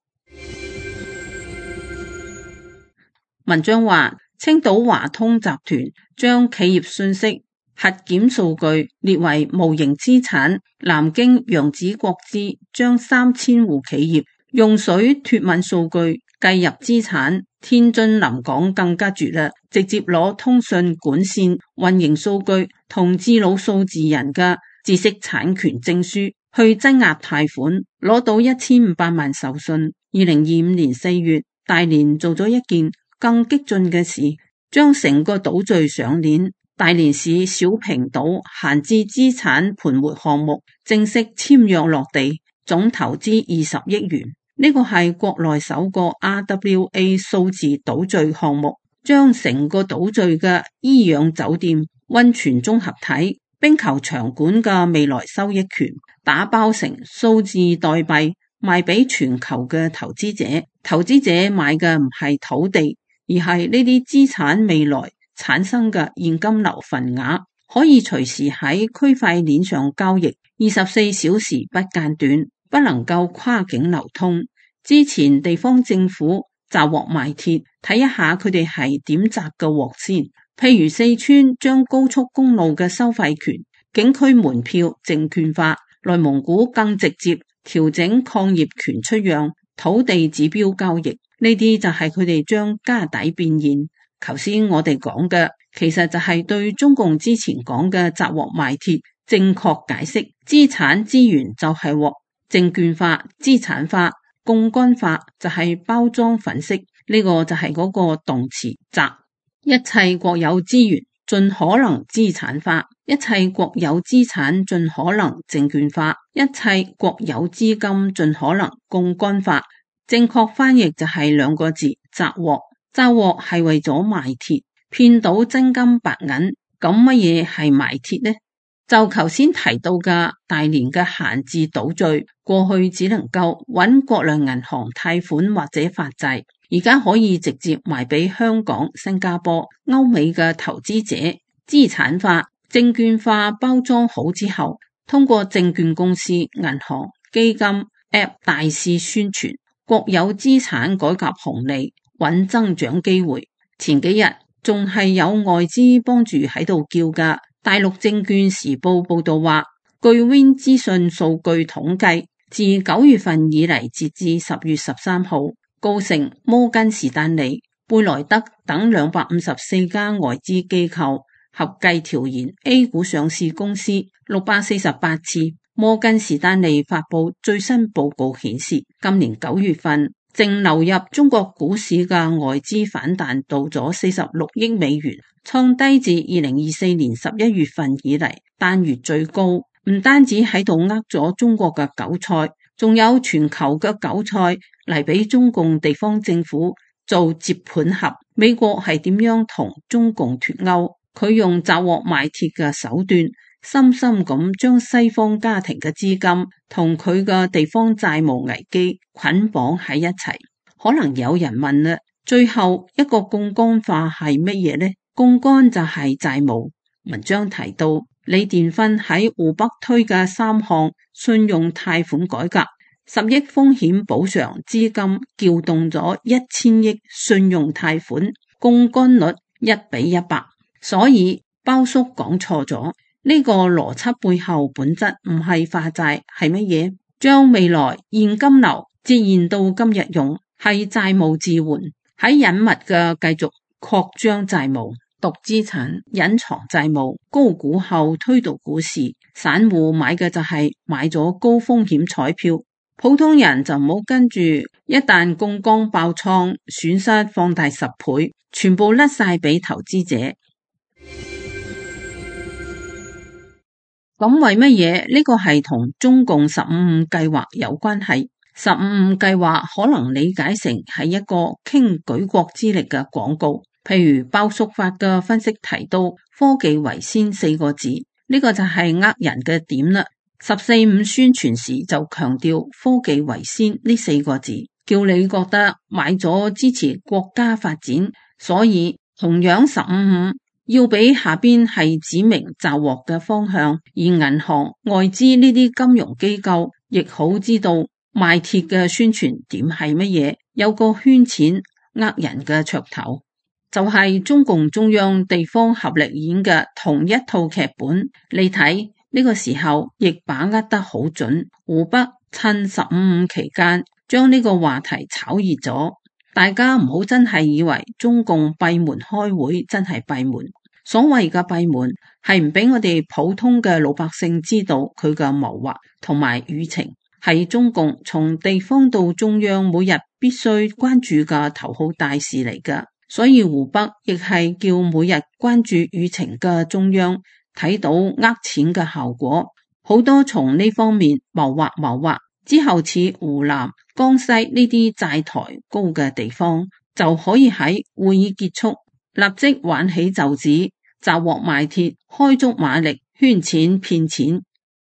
文章話，青島華通集團將企業信息核檢數據列為無形資產。南京揚子國資將三千戶企業用水脫敏數據計入資產。天津臨港更加絕啦，直接攞通訊管線運營數據同智腦數字人嘅知識產權證書去質押貸款，攞到一千五百萬授信。二零二五年四月，大連做咗一件更激進嘅事，將成個島嶼上鏈。大連市小平島閒置資產盤活項目正式簽約落地，總投資二十億元。呢個係國內首個 R W A 數字島嶼項目，將成個島嶼嘅醫養酒店、溫泉綜合體、冰球場館嘅未來收益權打包成數字代幣賣俾全球嘅投資者。投資者買嘅唔係土地，而係呢啲資產未來產生嘅現金流份額，可以隨時喺區塊鏈上交易，二十四小時不間斷，不能夠跨境流通。之前地方政府砸鑊賣鐵，睇一下佢哋係點砸嘅鑊先。譬如四川將高速公路嘅收費權、景區門票證券化，內蒙古更直接調整礦業權出讓、土地指標交易，呢啲就係佢哋將家底變現。頭先我哋講嘅，其實就係對中共之前講嘅砸鑊賣鐵正確解釋。資產資源就係鑊，證券化、資產化、槓桿化就係包裝粉飾，呢、這個就係嗰個動詞砸。一切國有資源盡可能資產化，一切國有資產盡可能證券化，一切國有資金盡可能槓桿化。正確翻譯就係兩個字：砸鑊。砸鑊係為咗賣鐵，騙到真金白銀。咁乜嘢係賣鐵呢？就頭先提到嘅大連嘅閒置島嶼，過去只能夠揾國內銀行貸款或者發債，而家可以直接賣俾香港、新加坡、歐美嘅投資者。資產化、證券化包裝好之後，通過證券公司、銀行、基金、App 大肆宣傳，國有資產改革紅利，揾增長機會。前幾日仲係有外資幫住喺度叫㗎。大陸證券時報報道話， 據 Win 資訊數據統計，自九月份以嚟截至十月十三號，高盛、摩根士丹利、貝萊德等兩百五十四家外資機構合計調研 A 股上市公司六百四十八次。摩根士丹利發佈最新報告顯示，今年九月份淨流入中國股市嘅外資反彈到咗四十六億美元，創低自二零二四年十一月份以嚟單月最高。唔單止喺度呃咗中國嘅韭菜，仲有全球嘅韭菜嚟俾中共地方政府做接盤俠。美國係點樣同中共脫鈎？佢用砸鍋賣鐵嘅手段，深深咁將西方家庭嘅資金同佢嘅地方債務危機捆綁喺一齊。可能有人問啦，最後一個槓桿化係乜嘢呢？槓桿就係債務。文章提到，李殿芬喺湖北推嘅三項信用貸款改革，十億風險補償資金撬動咗一千億信用貸款，槓桿率一比一百。所以包叔講錯咗。呢個邏輯背後本質唔係化債，係乜嘢？將未來現金流折現到今日用，係債務置換，喺隱密嘅繼續擴張債務、毒資產、隱藏債務，高估後推到股市，散戶買嘅就係買咗高風險彩票，普通人就唔好跟住，一旦槓桿爆倉，損失放大十倍，全部甩晒俾投資者。咁為乜嘢？呢個係同中共十五五計劃有關係。十五五計劃可能理解成係一個傾舉國之力嘅廣告，譬如包叔發嘅分析提到科技為先四個字，呢個就係呃人嘅點啦。十四五宣傳時就強調科技為先呢四個字，叫你覺得買咗支持國家發展。所以同樣十五五要俾下邊係指明抓獲嘅方向，而銀行、外資呢啲金融機構亦好知道賣鐵嘅宣傳點係乜嘢，有個圈錢呃人嘅噱頭，就係、是、中共中央地方合力演嘅同一套劇本。你睇呢個時候亦把握得好準，湖北趁十五五期間將呢個話題炒熱咗，大家唔好真係以為中共閉門開會，真係閉門。所謂嘅閉門係唔俾我哋普通嘅老百姓知道佢嘅謀劃同埋輿情，係中共從地方到中央每日必須關注嘅頭號大事嚟㗎。所以湖北亦係叫每日關注輿情嘅中央睇到呃錢嘅效果，好多從呢方面謀劃謀劃之後，似湖南、江西呢啲債台高嘅地方，就可以喺會議結束立即挽起袖子，砸鍋賣鐵，開足馬力圈錢騙錢。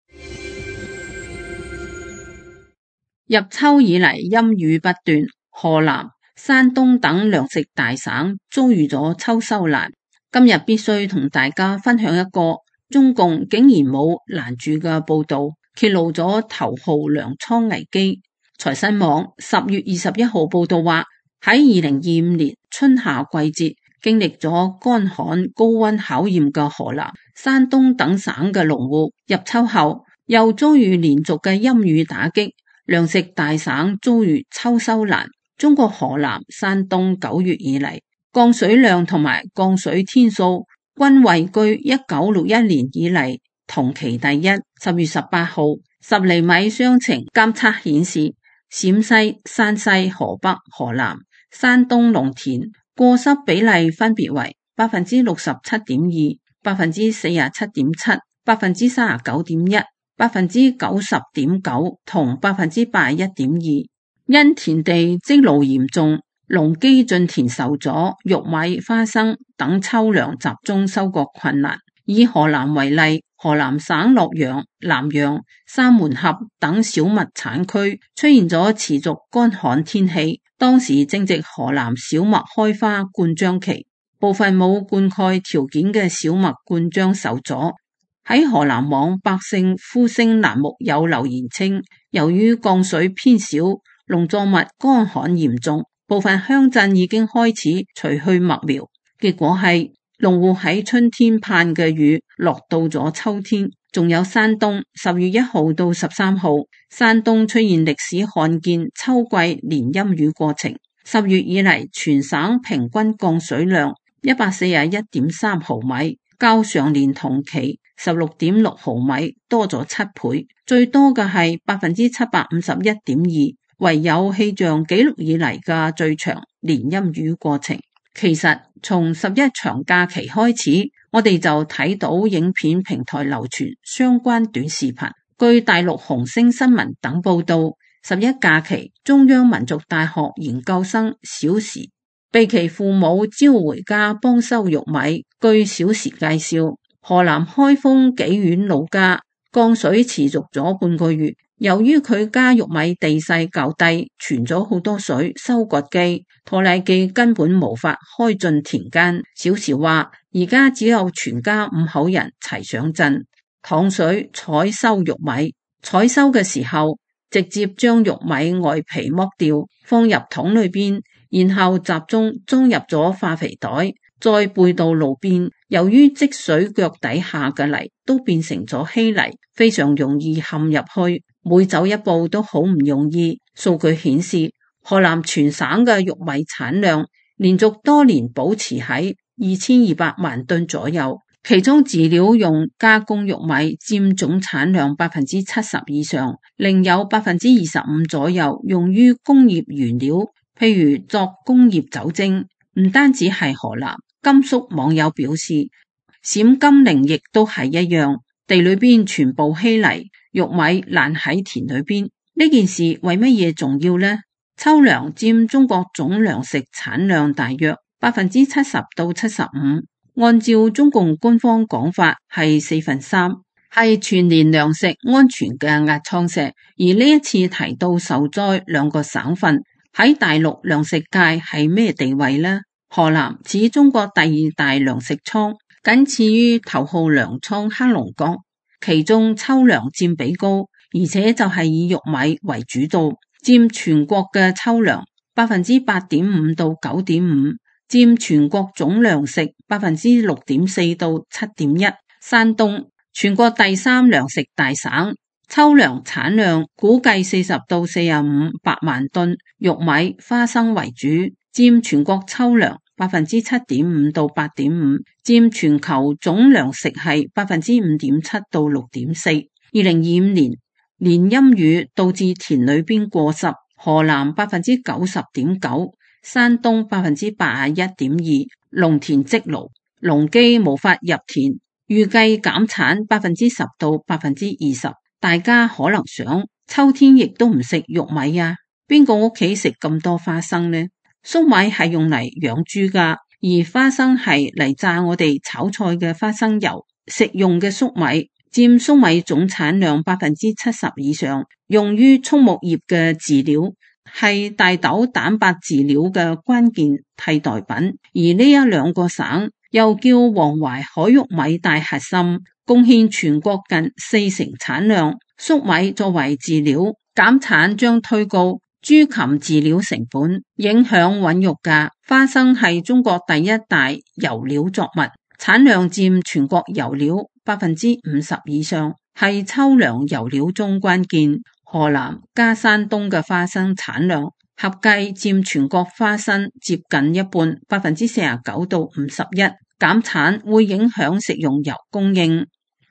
入秋以嚟陰雨不斷，河南、山東等糧食大省遭遇咗秋收難。今日必須同大家分享一個中共竟然冇攔住嘅報道，揭露咗頭號糧倉危機。財新網十月二十一號報道話，喺二零二五年春夏季節經歷咗乾旱高溫考驗嘅河南、山東等省嘅農戶，入秋後又遭遇連續嘅陰雨打擊，糧食大省遭遇秋收難。中國河南、山東九月以嚟降水量同埋降水天數均位居一九六一年以嚟同期第一。十月十八號十厘米雙晴監測顯示，陝西、山西、河北、河南、山東農田過濕比例分別為百分之六十七點二、百分之四十七點七、百分之三十九點一、百分之九十點九同百分之八十一點二。因田地積澇嚴重，農機進田受阻，玉米、花生等秋糧集中收割困難。以河南為例，河南省洛陽、南陽、三門峽等小麥產區出現咗持續乾旱天氣，當時正值河南小麥開花灌漿期，部分冇灌溉條件嘅小麥灌漿受阻。喺河南網百姓呼聲欄目有留言稱，由於降水偏少，農作物乾旱嚴重，部分鄉鎮已經開始除去麥苗，結果係農戶喺春天盼嘅雨落到咗秋天， 仲有山東，十月一號到十三號，山東出現歷史罕見秋季連陰雨過程。十月以嚟，全省平均降水量一百四十一點三毫米，較上年同期十六點六毫米多咗七倍，最多嘅係百分之七百五十一點二，唯有氣象紀錄以嚟嘅最長連陰雨過程。其實從十一長假期開始，我哋就睇到影片平台流傳相關短視頻。據大陸紅星新聞等報道，十一假期中央民族大學研究生小時被其父母召回家幫收玉米。據小時介紹，河南開封紀縣老家降水持續咗半個月，由於佢家玉米地勢較低，存咗好多水，收割機、拖拉機根本無法開進田間。小時話，而家只有全家五口人齊上陣淌水採收玉米。採收嘅時候，直接將玉米外皮剝掉，放入桶裏邊，然後集中裝入咗化肥袋，再背到路邊。由於積水腳底下嘅泥都變成咗稀泥，非常容易陷入去，每走一步都好唔容易。數據顯示，河南全省嘅玉米產量連續多年保持喺二千二百萬噸左右，其中飼料用加工玉米佔總產量百分之七十以上，另有百分之二十五左右用於工業原料，譬如作工業酒精。唔單止係河南，甘肅網友表示，陝甘寧亦都係一樣，地裏邊全部稀泥，玉米爛喺田裏邊。呢件事為乜嘢重要呢？秋糧佔中國總糧食產量大約百分之七十到七十五，按照中共官方講法係四分三，係全年糧食安全嘅壓艙石。而呢一次提到受災兩個省份喺大陸糧食界係咩地位呢？河南似中國第二大糧食倉，僅次於頭號糧倉黑龍江，其中秋糧佔比高，而且就係以玉米為主導，佔全國嘅秋糧百分之八點五到九點五，佔全國總糧食百分之六點四到七點一。山東全國第三糧食大省，秋糧產量估計四十到四十五百萬噸，玉米、花生為主，佔全國秋糧百分之七點五到八點五，佔全球總糧食係百分之五點七到六點四。二零二五年連陰雨導致田裏邊過濕，河南百分之九十點九，山東百分之八十一點二，農田積澇，農機無法入田，預計減產百分之十到百分之二十。大家可能想，秋天亦都唔食玉米啊？邊個屋企食咁多花生呢？粟米係用嚟養豬噶，而花生係嚟榨我哋炒菜嘅花生油。食用嘅粟米佔粟米總產量百分之七十以上，用於畜牧業嘅飼料，係大豆蛋白飼料嘅關鍵替代品。而呢一兩個省又叫黃淮海玉米大核心，貢獻全國近四成產量。粟米作為飼料，減產將推高豬禽飼料成本，影響穩肉價。花生係中國第一大油料作物，產量佔全國油料百分之五十以上，係秋糧油料中關鍵。河南加山東嘅花生產量合計佔全國花生接近一半，百分之四十九到五十一。減產會影響食用油供應。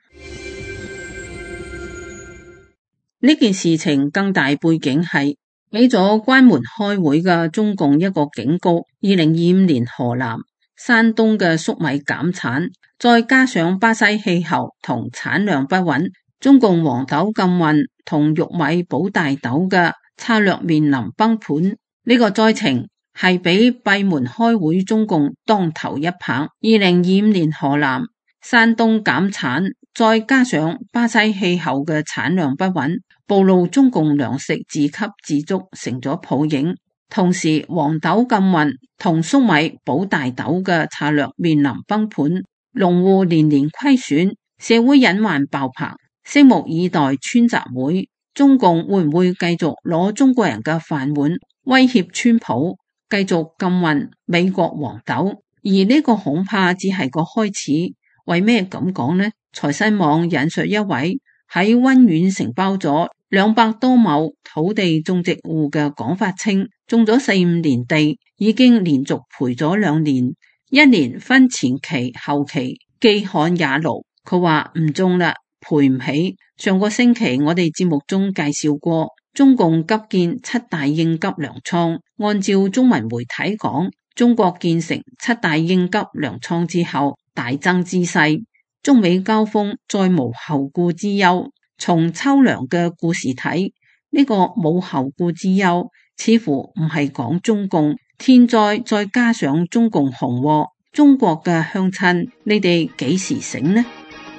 呢件事情更大背景係俾咗關門開會嘅中共一個警告。二零二五年河南、山東嘅粟米減產，再加上巴西氣候同產量不穩，中共黃豆禁運同玉米保大豆嘅策略面臨崩盤。呢個災情係俾閉門開會中共當頭一棒。二零二五年河南、山東減產，再加上巴西氣候嘅產量不穩，暴露中共糧食自給自足成咗泡影。同時黃豆禁運同粟米保大豆嘅策略面臨崩盤，農戶年年虧損，社會隱患爆棚。拭目以待川習會，中共會唔會繼續攞中國人嘅飯碗威脅川普，繼續禁運美國黃豆？而呢個恐怕只係個開始。 為咩咁講呢？財新網引述一位喺溫縣承包咗兩百多畝土地種植戶嘅講法稱，種咗四五年地，已經連續賠咗兩年，一年分前期後期，既旱也澇。佢話唔種啦，賠唔起。上個星期我哋節目中介紹過，中共急建七大應急糧倉。按照中文媒體講，中國建成七大應急糧倉之後，大增之勢，中美交鋒再無後顧之憂。從秋糧嘅故事睇，呢個冇後顧之憂，似乎唔係講中共天災，再加上中共洪禍，中國嘅鄉親，你哋幾時醒呢？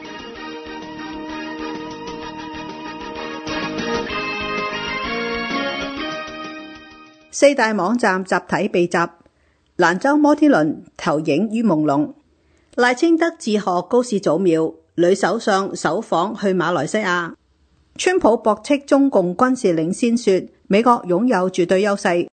四大網站集體被襲，蘭州摩天輪投影於朦朧。賴清德自學高市早苗，女首相首訪去馬來西亞。川普駁斥中共軍事領先說美國擁有絕對優勢。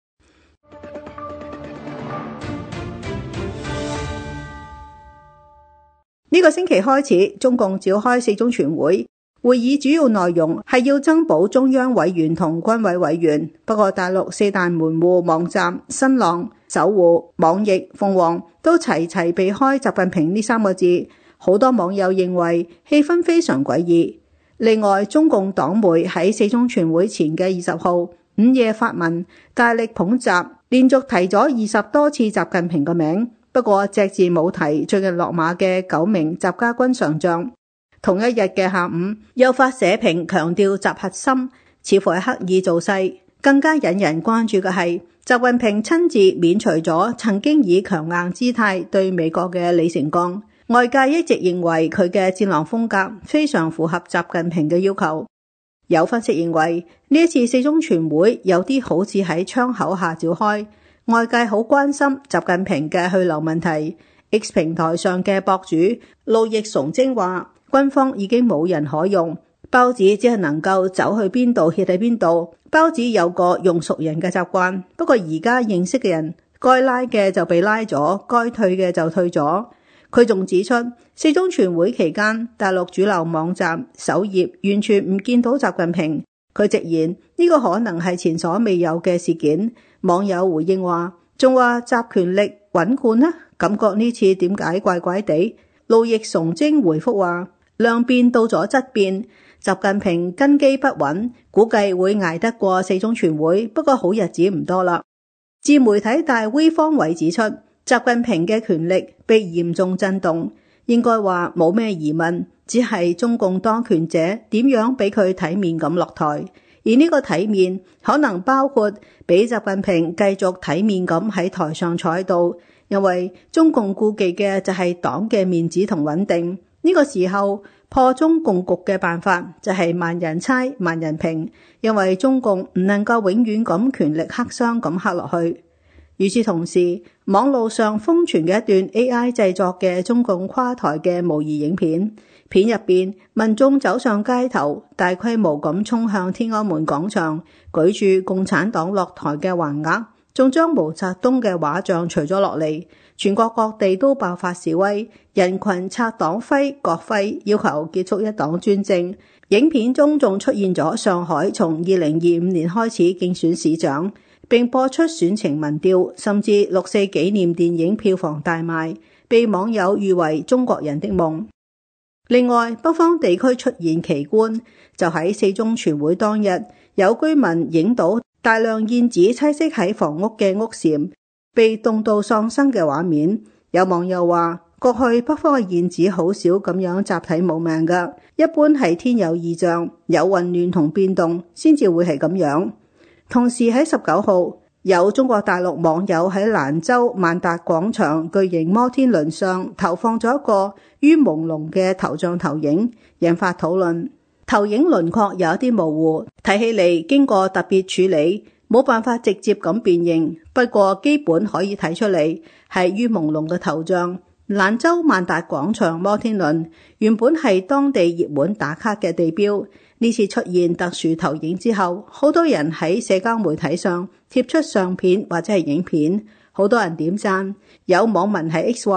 呢個星期開始，中共召開四中全會。會議主要內容係要增補中央委員同軍委委員，不過大陸四大門戶網站新浪、搜狐、網易、鳳凰都齊齊避開習近平呢三個字，好多網友認為氣氛非常詭異。另外，中共黨媒喺四中全會前嘅二十號午夜發文，大力捧習，連續提咗二十多次習近平嘅名，不過隻字冇提最近落馬嘅九名習家軍上將。同一日嘅下午，又發社評強調習核心，似乎係刻意造勢。更加引人關注嘅係，習近平親自免除咗曾經以強硬姿態對美國嘅李成鋼。外界一直認為佢嘅戰狼風格非常符合習近平嘅要求。有分析認為，呢一次四中全會有啲好似喺窗口下召開，外界好關心習近平嘅去留問題。X 平台上嘅博主路易崇禎話，軍方已經冇人可用，包子只係能夠走去邊度歇喺邊度。包子有個用熟人嘅習慣，不過而家認識嘅人，該拉嘅就被拉咗，該退嘅就退咗。佢仲指出，四中全會期間，大陸主流網站首頁完全唔見到習近平。佢直言呢個可能係前所未有嘅事件。網友回應話，仲話習權力穩固呢，感覺呢次點解怪怪地。路易崇禎回覆話，量變到咗質變，習近平根基不穩，估計會捱得過四中全會，不過好日子唔多啦。自媒體大 V 方偉指出，習近平嘅權力被嚴重震動，應該話冇咩疑問，只係中共當權者點樣俾佢體面咁落台，而呢個體面可能包括俾習近平繼續體面咁喺台上坐喺度，因為中共顧忌嘅就係黨嘅面子同穩定。呢個時候破中共局嘅辦法就係萬人猜萬人評，因為中共唔能夠永遠咁權力黑箱咁黑落去。與此同時，網路上瘋傳嘅一段 A I 製作嘅中共垮台嘅模擬影片，片入邊民眾走上街頭，大規模咁衝向天安門廣場，舉住共產黨落台嘅橫額，仲將毛澤東嘅畫像除咗落嚟。全國各地都爆發示威，人群拆黨徽國徽，要求結束一黨專政。影片中仲出現咗上海從二零二五年開始競選市長，並播出選情民調，甚至六四紀念電影票房大賣，被網友譽為中國人的夢。另外，北方地區出現奇觀，就喺四中全會當日，有居民影到大量燕子棲息喺房屋嘅屋檐被凍到喪生嘅畫面。有網友話，過去北方嘅燕子好少咁樣集體冇命㗎，一般係天有異象，有混亂同變動先至會係咁樣。同時喺十九號，有中國大陸網友喺蘭州萬達廣場巨型摩天輪上投放咗一個於朦朧嘅頭像投影，引發討論。投影輪廓有一啲模糊，睇起嚟經過特別處理，冇辦法直接咁辨認，不過基本可以睇出嚟係於朦朧嘅頭像。蘭州萬達廣場摩天輪原本係當地熱門打卡嘅地標，呢次出現特殊投影之後，好多人喺社交媒體上貼出相片或者係影片，好多人點讚。有網民喺 X 話，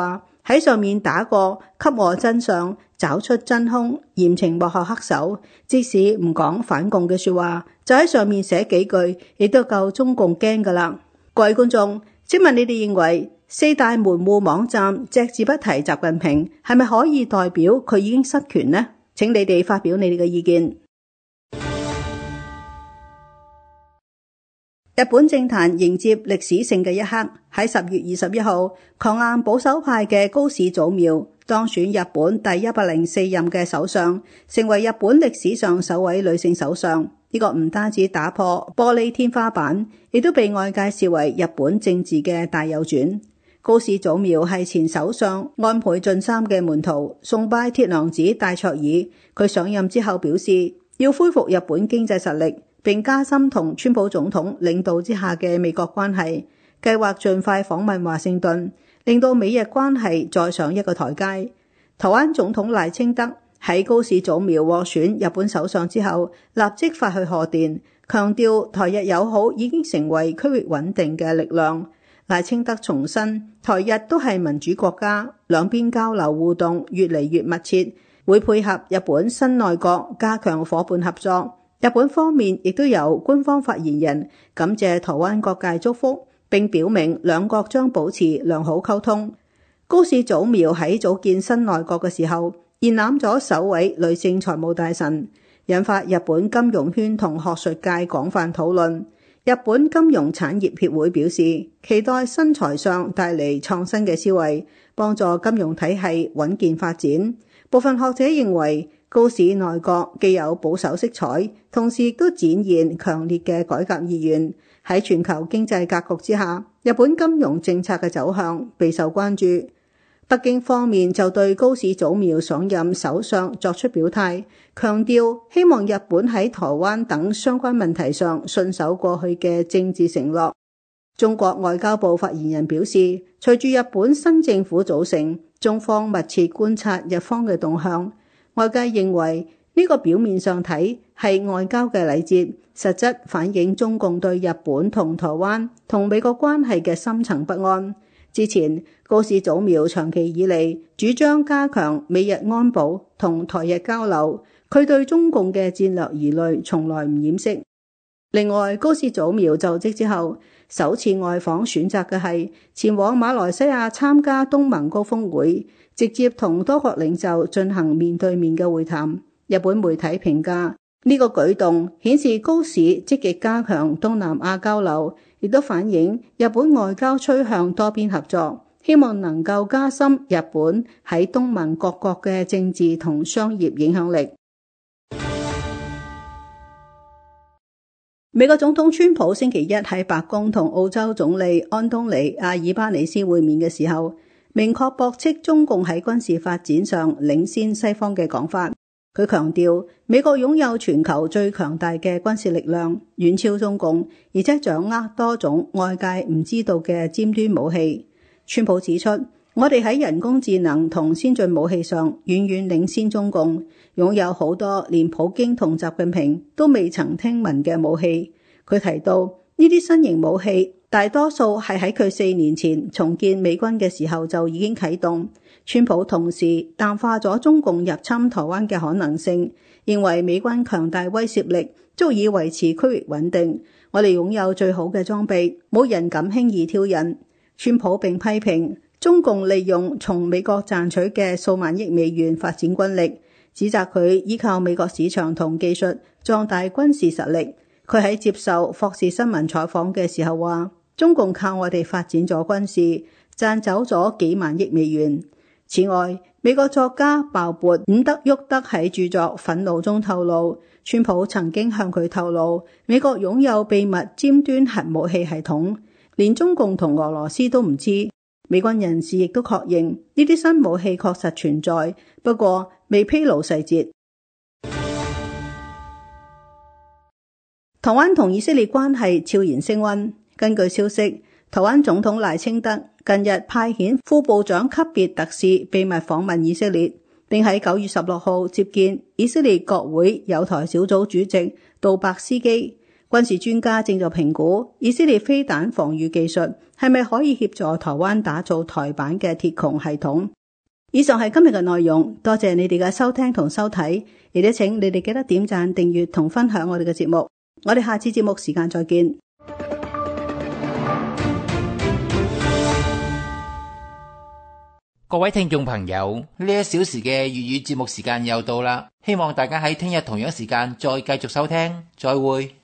喺上面打個給我真相，找出真兇，嚴懲幕後黑手。即使唔講反共嘅說話，就喺上面寫幾句，亦都夠中共驚噶啦。各位觀眾，請問你哋認為四大門戶網站隻字不提習近平，係咪可以代表佢已經失權呢？請你哋發表你哋嘅意見。日本政壇迎接歷史性嘅一刻，喺十月二十一號，強硬保守派嘅高市早苗當選日本第一百零四任嘅首相，成為日本歷史上首位女性首相。呢個唔單止打破玻璃天花板，亦都被外界視為日本政治嘅大右轉。高市早苗係前首相安倍晉三嘅門徒，崇拜鐵娘子戴卓爾。佢上任之後表示，要恢復日本經濟實力，並加深同川普總統領導之下嘅美國關係，計劃盡快訪問華盛頓，令到美日關係再上一個台階。台灣總統賴清德喺高市早苗獲選日本首相之後，立即發去賀電，強調台日友好已經成為區域穩定嘅力量。賴清德重申，台日都係民主國家，兩邊交流互動越嚟越密切，會配合日本新內閣加強夥伴合作。日本方面亦都有官方發言人感謝台灣各界祝福，並表明兩國將保持良好溝通。高市早苗喺組建新內閣嘅時候，延攬咗首位女性財務大臣，引發日本金融圈同學術界廣泛討論。日本金融產業協會表示，期待新財相帶嚟創新嘅思維，幫助金融體系穩健發展。部分學者認為，高市內閣既有保守色彩，同時亦都展現強烈嘅改革意願。喺全球經濟格局之下，日本金融政策嘅走向備受關注。北京方面就對高市早苗上任首相作出表態，強調希望日本喺台灣等相關問題上信守過去嘅政治承諾。中國外交部發言人表示，隨住日本新政府組成，中方密切觀察日方嘅動向。外界認為呢個表面上睇係外交嘅禮節，實質反映中共對日本同台灣同美國關係嘅深層不安。之前高市早苗長期以嚟主張加強美日安保同台日交流，佢對中共嘅戰略疑慮從來唔掩飾。另外，高市早苗就職之後首次外訪選擇嘅係前往馬來西亞參加東盟高峰會，直接同多國領袖進行面對面嘅會談。日本媒體評價呢個舉動顯示高市積極加強東南亞交流，亦都反映日本外交趨向多邊合作，希望能夠加深日本喺東盟各國嘅政治同商業影響力。美國總統川普星期一喺白宮同澳洲總理安東尼阿爾巴尼斯會面嘅時候，明確駁斥中共喺軍事發展上領先西方嘅講法。佢強調，美國擁有全球最強大嘅軍事力量，遠超中共，而且掌握多種外界唔知道嘅尖端武器。川普指出，我哋喺人工智能同先進武器上遠遠領先中共，擁有好多連普京同習近平都未曾聽聞嘅武器。佢提到，呢啲新型武器大多數係喺佢四年前重建美軍嘅時候就已經啟動。川普同時淡化咗中共入侵台灣嘅可能性，認為美軍強大威懾力足以維持區域穩定。我哋擁有最好嘅裝備，冇人敢輕易挑釁。川普並批評中共利用從美國賺取嘅數萬億美元發展軍力，指責佢依靠美國市場同技術壯大軍事實力。佢喺接受霍士新聞採訪嘅時候話，中共靠我哋發展咗軍事，賺走咗幾萬億美元。此外，美國作家鮑勃伍德沃德喺著作《憤怒》中透露，川普曾經向佢透露，美國擁有秘密尖端核武器系統，連中共同俄羅斯都唔知。美軍人士亦都確認呢啲新武器確實存在，不過未披露細節。台灣同以色列關係悄然升溫。根據消息，台灣總統賴清德近日派遣副部長級別特使秘密訪問以色列，並喺九月十六號接見以色列國會友台小組主席杜伯斯基。 軍事專家正在評估以色列飛彈防禦技術係咪可以協助台灣打造台版嘅鐵穹系統。以上係今日嘅內容，多謝你哋嘅收聽同收睇，亦都請你哋記得點讚、訂閱同分享我哋嘅節目。我哋下次節目時間再見。 各位聽眾朋友，呢一小時嘅粵語節目時間又到啦，希望大家喺聽日同樣時間再繼續收聽，再會。